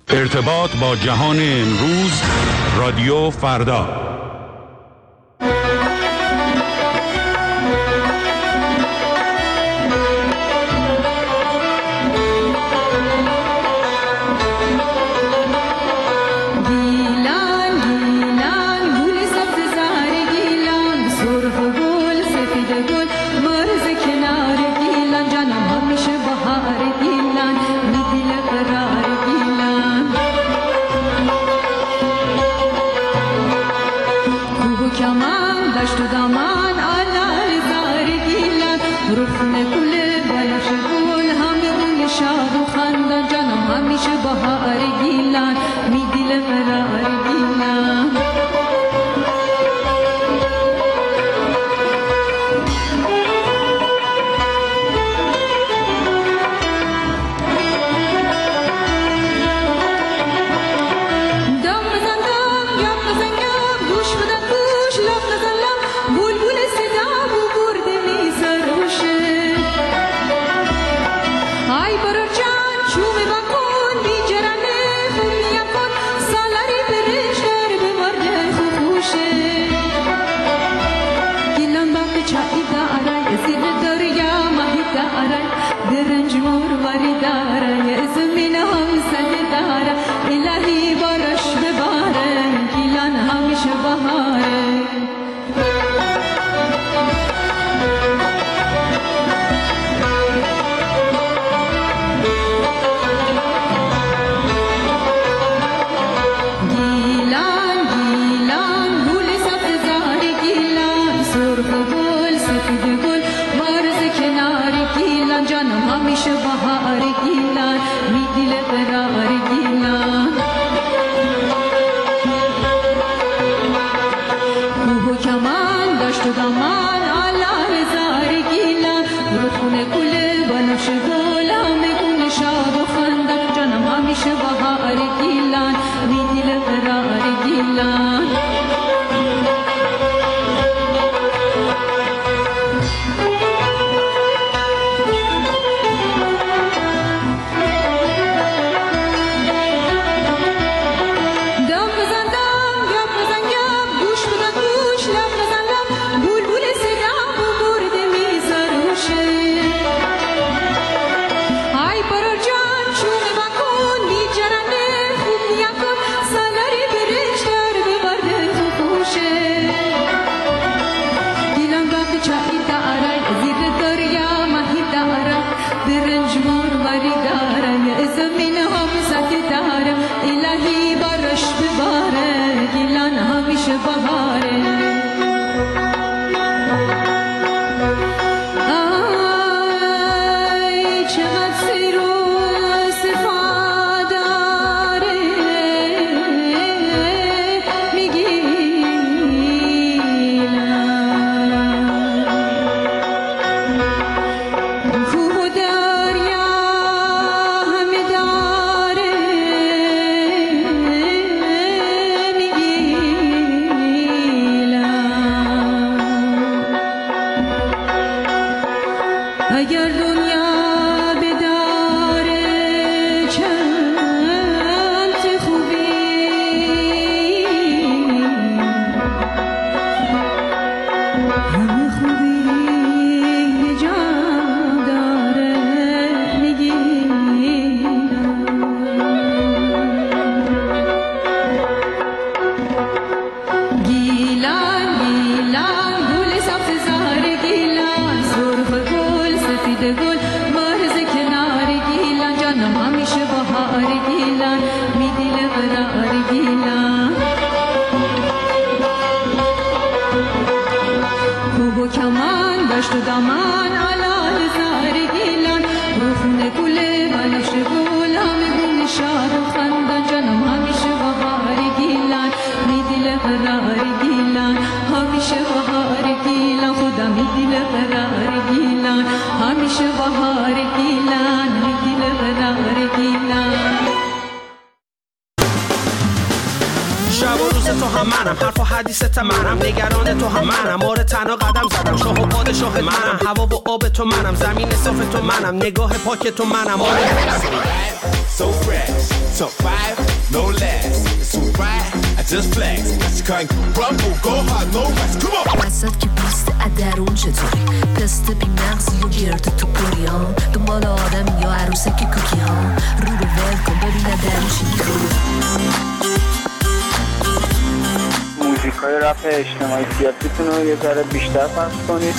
ارتباط با جهان امروز، رادیو فردا. شب و روز تو هم منم، حرف و حدیث منم، نگران تو هم منم، آره تنها قدم زدم، شاه و پادشاه منم، هوا و آب تو منم، زمین صاف تو منم، نگاه پاک تو منم، آره So fresh, top 5, no less. It's alright, I just flex. She can't rumble, go hard, no rest. Come on. وسط که پیست ادرون چطوری پست بی مغزی و گرد تو پریان دنبال آدم یا عروسه که کوکی ها رو ول کن ببین ادرون چی میخوری. موزیکای رپ اجتماعی سیاسیتون رو یه ذره بیشتر پخش کنید.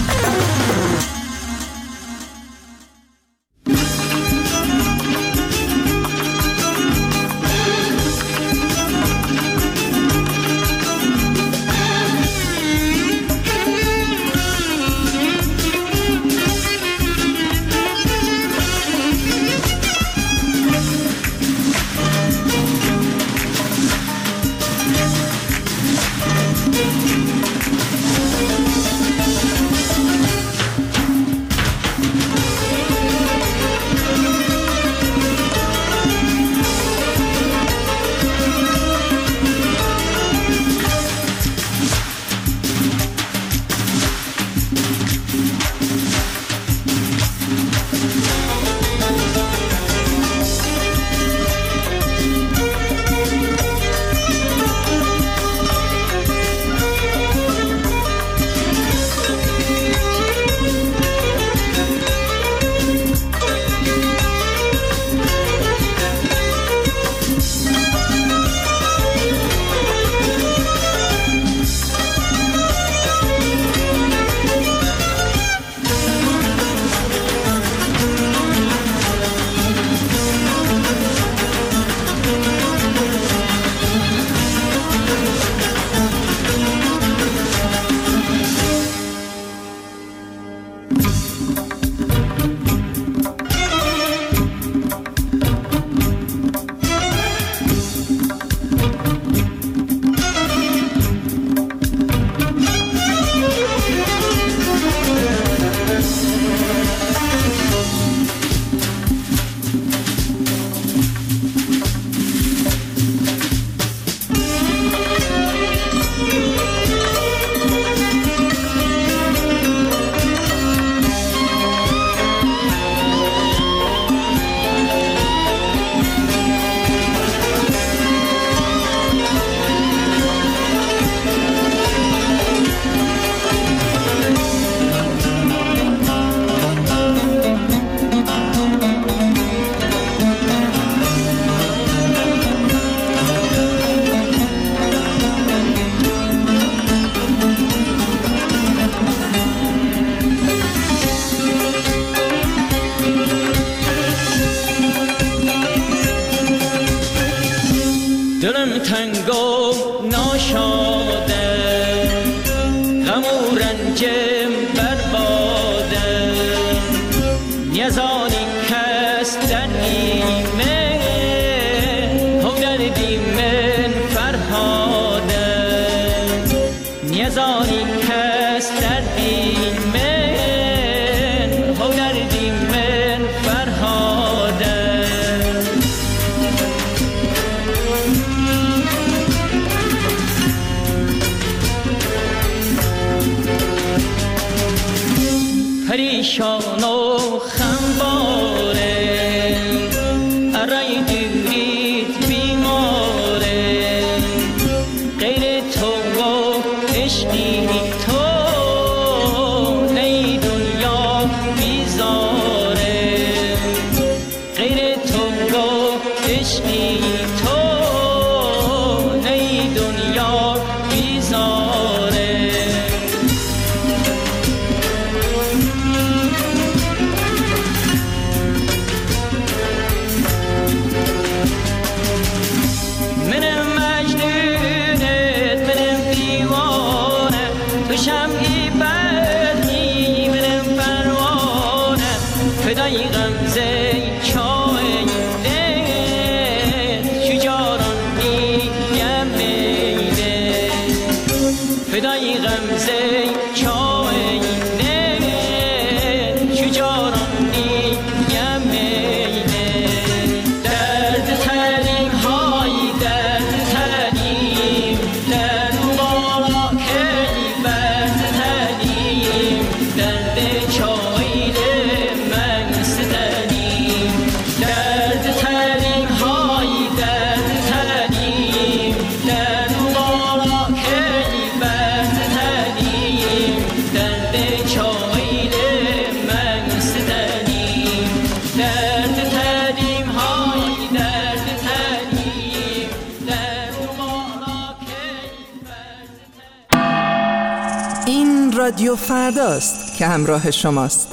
دلم تنگ و ناشاده غم و رنجم برباده نیازانی کس در نیمه و دردی من فرهاده نیازانی کس در نیمه و دردی من فرهاده پریشان و خمباره ارای دیرید بیماره غیر تو و عشقی تو نی دنیا بیزاره غیر تو و عشقی تو نی دنیا بیزاره شمعی بدی منم پروانه فدای غمزه چای دل شجاع رادیو فرداست که همراه شماست.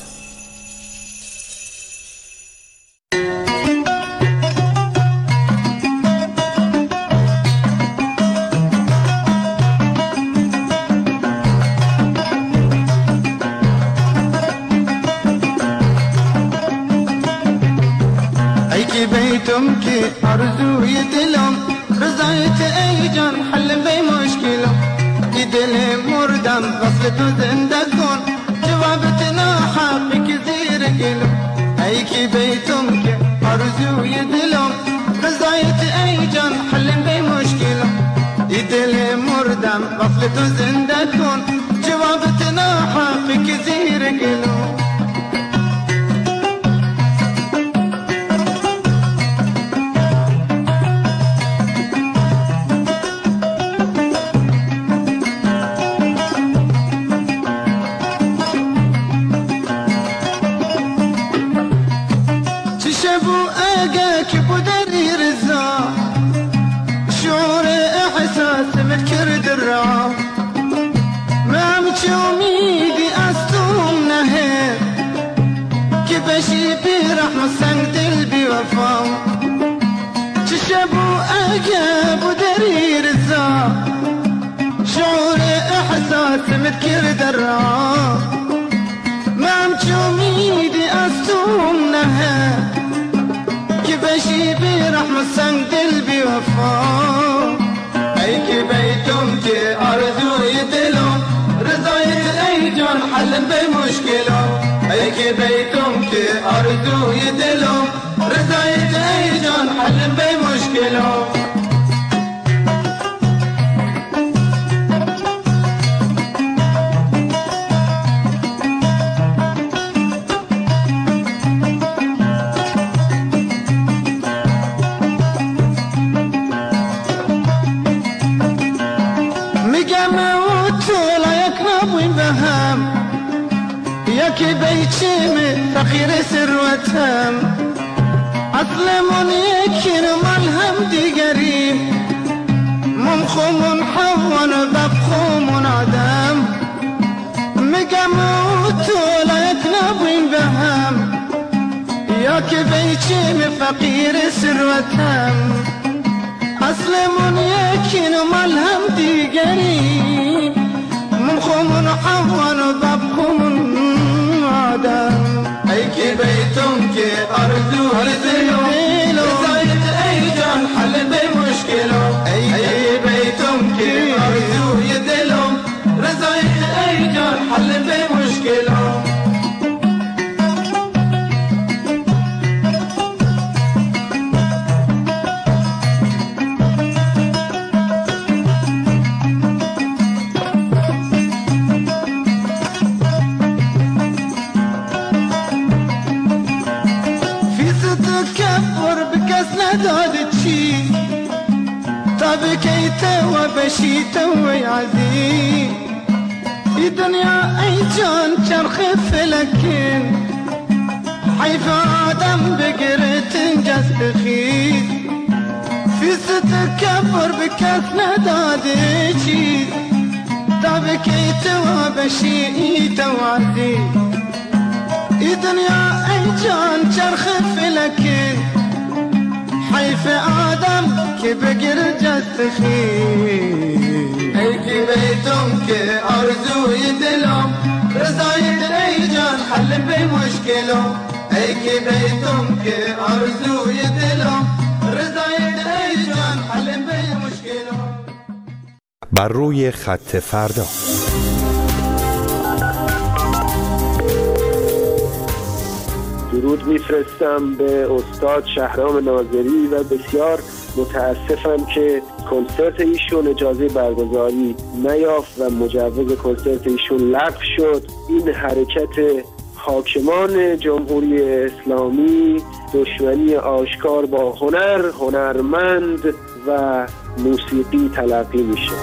ای که بیتم که آرزوی دلم رضایت ای جان حل بی مشکلم ای دل مردم وصل تو زنده کن جوابت ناحقی که زیر گلم ای که بیتم که آرزوی دلم رضایت ای جان حل بی مشکلم ای دل مردم وصل تو زنده کن جوابت ناحقی که زیر گلم متكر درا ما مشومي دي أستومنها كبشي برحمة سنگ دل بوفا أي كبيتم كي أرزو يدلم رضايت أي جان حل بمشكلة أي كبيتم كي أرزو يدلم رضايت أي جان حل بمشكلة ياكي بيتشم فخير سروتهم أظلمون يكين ملهم دي قريب ممخوم حون ببخوم عدم مقاموت لا يكنبين بهم ياكي بيتشم فقير سروتهم أظلمون يكين ملهم دي قريب ممخوم حون ببخوم أي كي بيتم كي أرزو هرزلو رزايت أي جان حل بمشكلة أي بيتم كي أرزو يدلو رزايت أي جان حل بمشكلة بكيت وبشيت ويعزي الدنيا أي جان شرخ فلكين حيف آدم بقرت جس خيز في ستكبر بكاس ندادي شيز بكيت وبشيت وعزي الدنيا أي جان شرخ فلكين حيف آدم كي بقر جستخي أي كي بيتم كي أرزو يدلم رزايت أي جان حل بمشكله أي كي بيتم كي أرزو يدلم رزايت أي جان حل بمشكله. بر روی خط فردا. درود میفرستم به استاد شهرام ناظری و بسیار متاسفم که کنسرت ایشون اجازه برگزاری نیافت و مجوز کنسرت ایشون لغو شد. این حرکت حاکمان جمهوری اسلامی دشمنی آشکار با هنرمند و موسیقی تلقی میشه.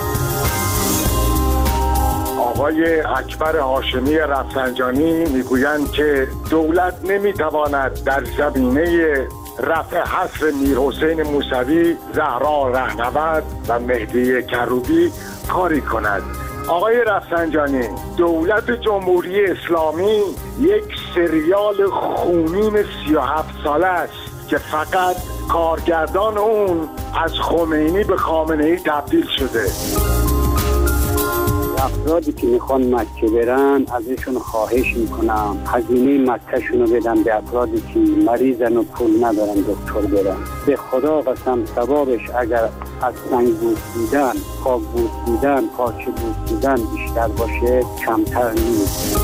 آقای اکبر هاشمی رفسنجانی میگویند که دولت نمیتواند در زمینه رفع حصر میرحسین موسوی، زهرا رهنورد و مهدی کروبی کاری کند. آقای رفسنجانی، دولت جمهوری اسلامی یک سریال خونین 37 ساله است که فقط کارگردان اون از خمینی به خامنه‌ای تبدیل شده. افرادی که میخوان مکه برن ازشون خواهش میکنم هزینه مکهشون رو بدن به افرادی که مریضن و پول ندارن دکتر برن. به خدا قسم ثوابش اگر از سنگ بوسیدن، خاک بوسیدن، پاچه بوسیدن بیشتر باشه کمتر نیست.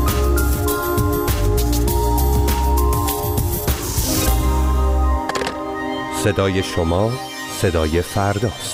صدای شما صدای فرداست.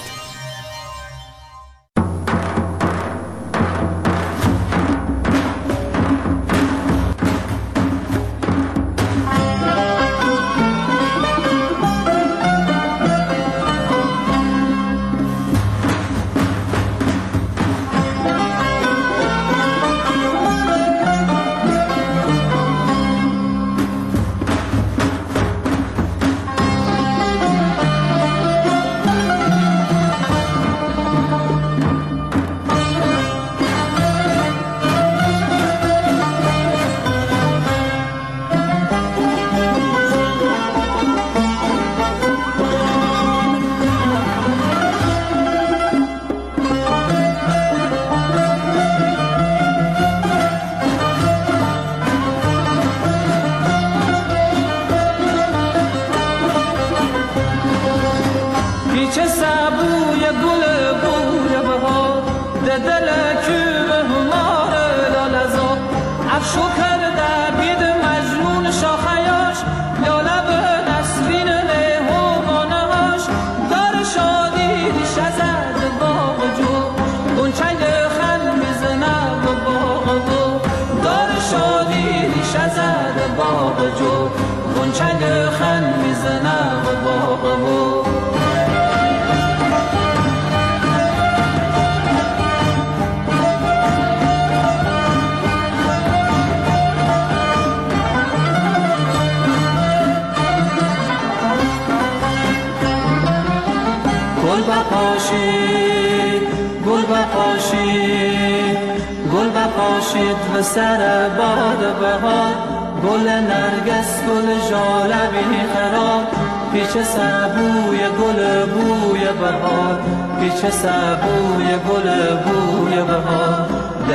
گل بپاشید و سر باد بهار، گل نرگس گل ژالبی خراب، پیچ سبوی گل بوی بهار، پیچ سبوی گل بوی بهار،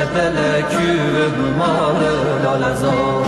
دل کوه مار لالزار.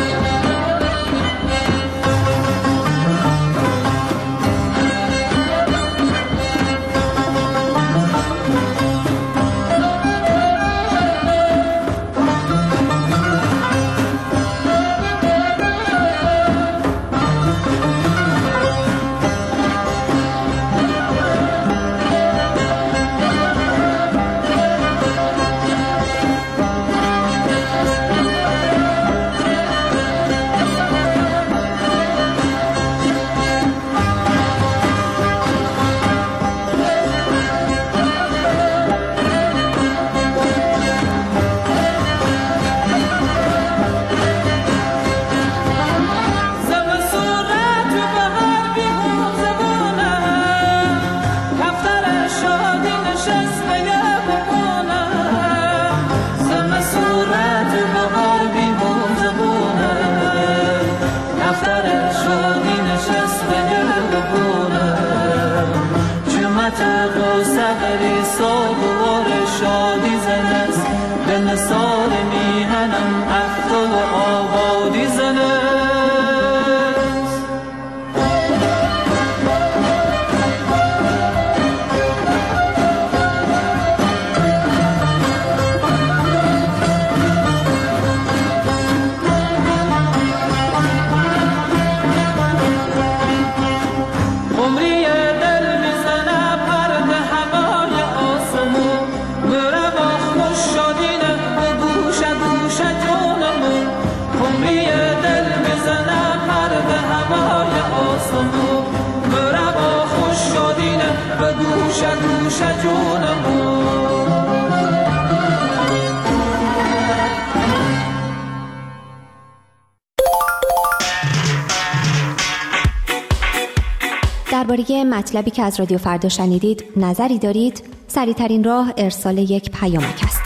درباره مطلبی که از رادیو فردا شنیدید نظری دارید؟ سریع‌ترین راه ارسال یک پیامک است.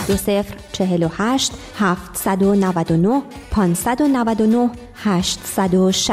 2048 799 599 860.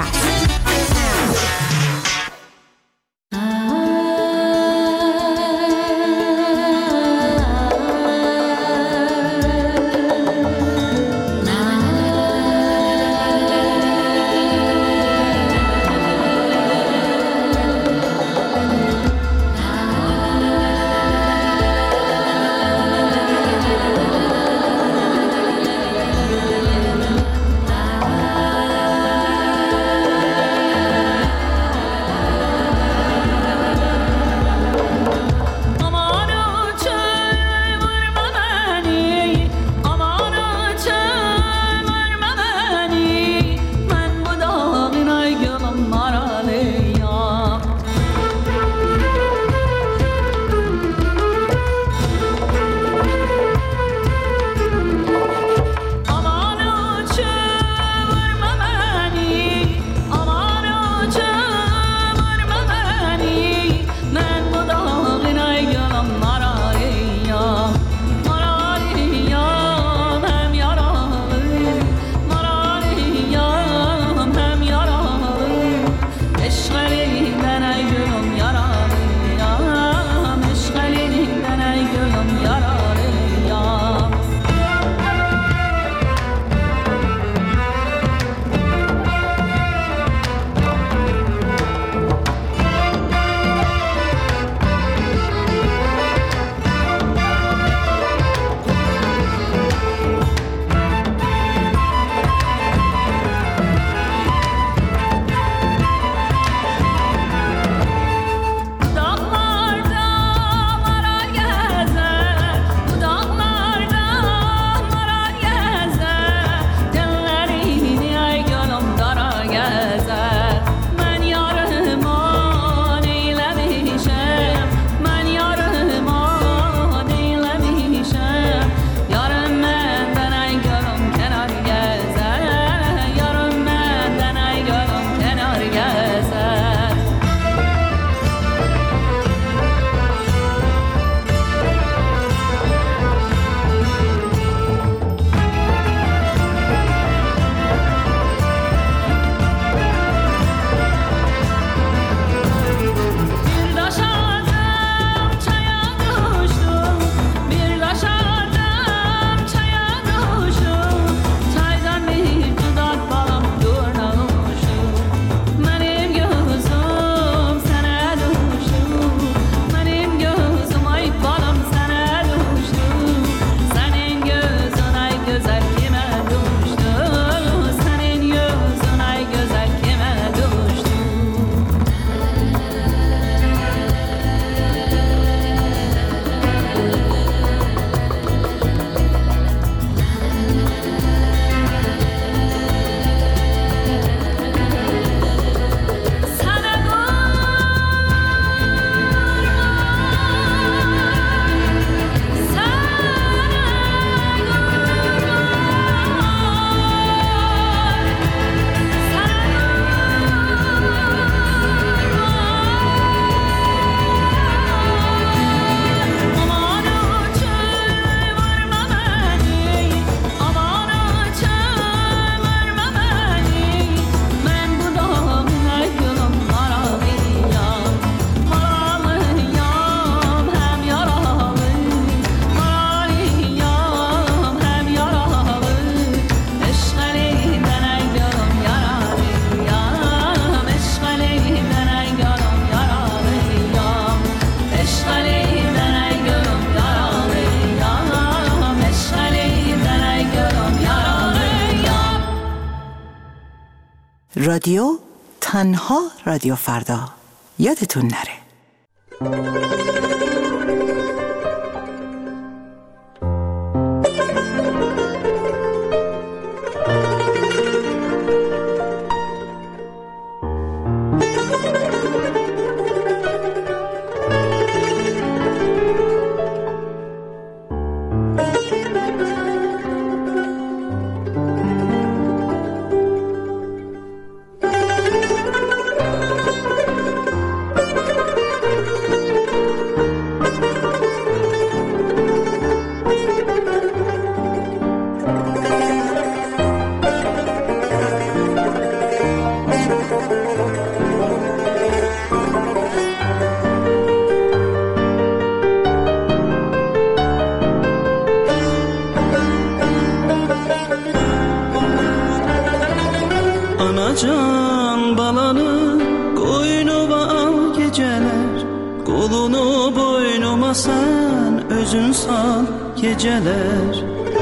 رادیو تنها رادیو فردا، یادتون نره. Anacan balanı koynuma al geceler, kolunu boynuma sen özün sal geceler.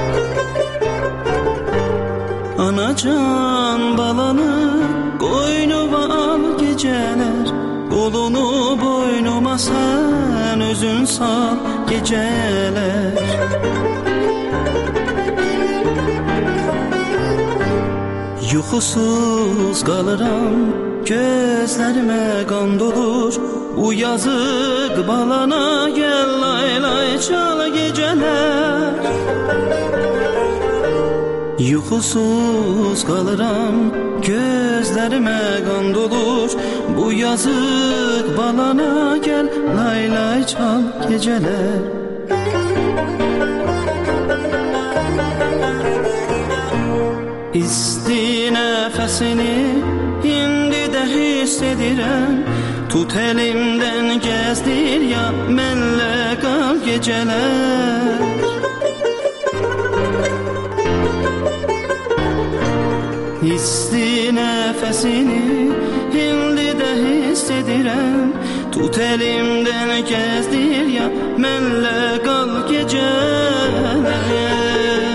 Anacan balanı koynuma al geceler, kolunu boynuma sen özün sal geceler. Yuxusuz qalıram, gözlərime qan dolur, bu yazık balana gel lay lay çal geceler. Yuxusuz qalıram, gözlərime qan dolur, bu yazık balana gel lay lay çal geceler. İsti nefesini indi de hissediren, tut elimden gezdir ya menle kal geceler. İsti nefesini indi de hissediren, tut elimden gezdir ya menle kal geceler.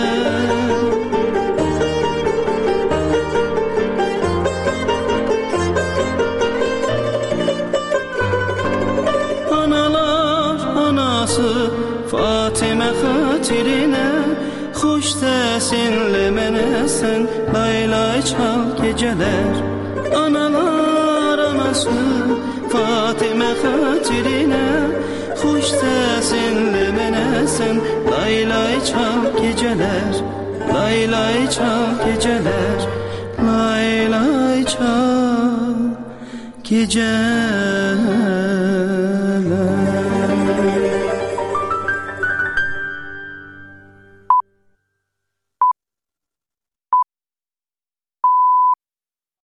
Fatime hatirine hoş sesinle mene sen lay lay çal geceler. Analar anası Fatime hatirine hoş sesinle mene sen lay lay çal geceler. Lay lay çal geceler, lay lay çal geceler.